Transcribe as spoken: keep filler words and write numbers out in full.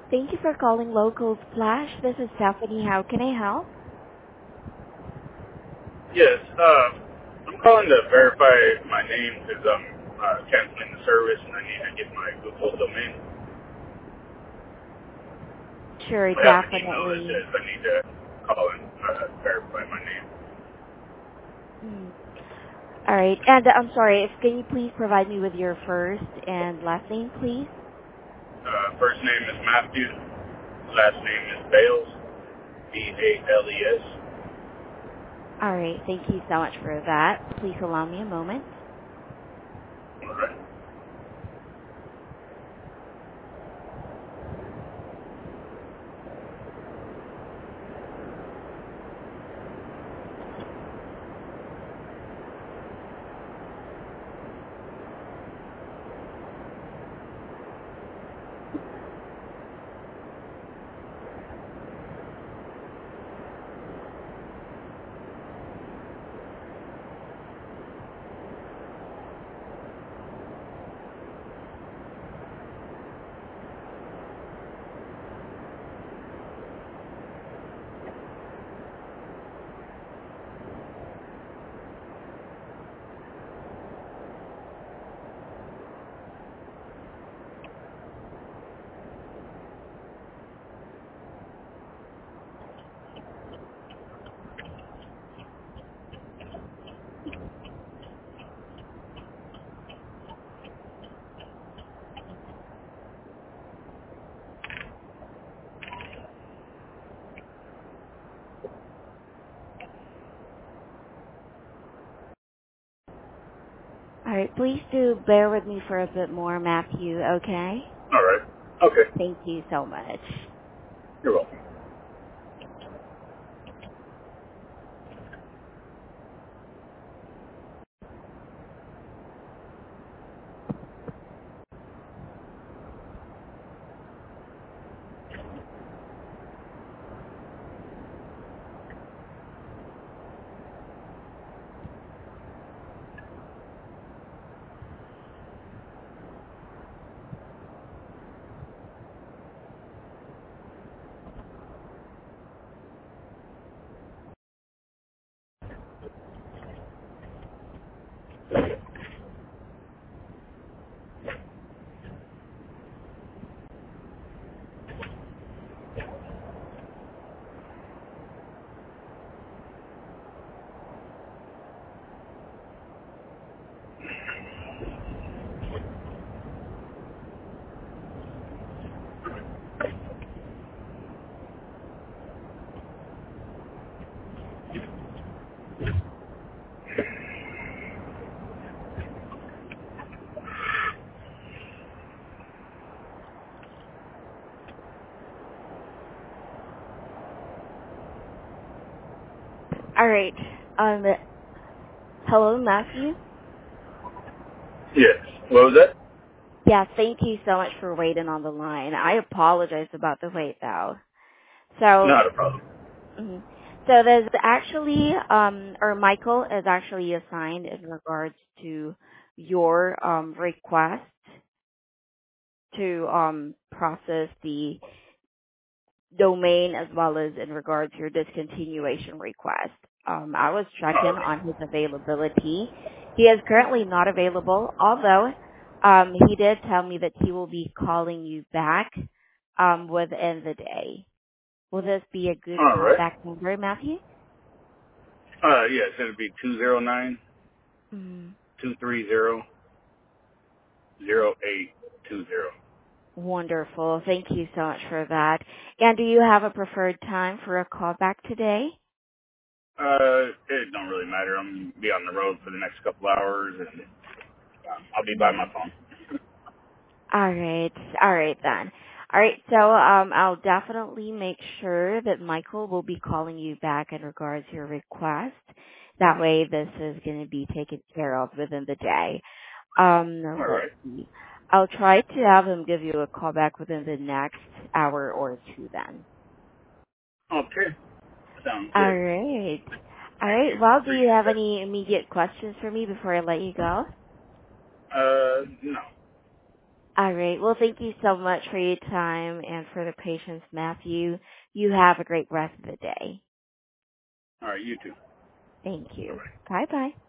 Thank you for calling Local Splash. This is Stephanie. How can I help? Yes, uh, I'm calling to verify my name because I'm uh, canceling the service and I need to get my Google domain. Sure, I have an email that definitely. says I need to call and uh, verify my name. Mm. All right. And uh, I'm sorry, if can you please provide me with your first and last name, please? Uh, first name is Matthew, last name is Bales, B A L E S. All right. Thank you so much for that. Please allow me a moment. All right. All right. Please do bear with me for a bit more, Matthew, okay? All right. Okay. Thank you so much. You're welcome. All right. Um, hello, Matthew? Yes. What was that? Yeah, thank you so much for waiting on the line. I apologize about the wait, though. So, Not a problem. mhm. so there's actually, um, or Michael is actually assigned in regards to your um, request to um, process the domain as well as in regards to your discontinuation request. Um, I was Oh, checking okay. on his availability. He is currently not available, although um, he did tell me that he will be calling you back um, within the day. Will this be a good All right. callback number, Matthew? Uh, yes, it'll be two zero nine Mm, two three zero zero eight two zero. wonderful. Thank you so much for that. And do you have a preferred time for a callback today? Uh, it don't really matter. I'm gonna be on the road for the next couple hours, and um, I'll be by my Mm. phone. All right. All right then. All right. So um, I'll definitely make sure that Michael will be calling you back in regards to your request. That way, this is going to be taken care of within the day. Um, All let's right. see. I'll try to have him give you a call back within the next hour or two. Then. Okay. Sounds All good. right. All Thank right. you. Well, do you Appreciate have that. any immediate questions for me before I let you go? Uh, no. All right. Well, thank you so much for your time and for the patience, Matthew. You have a great rest of the day. All right, you too. Thank Bye you. bye. Bye bye.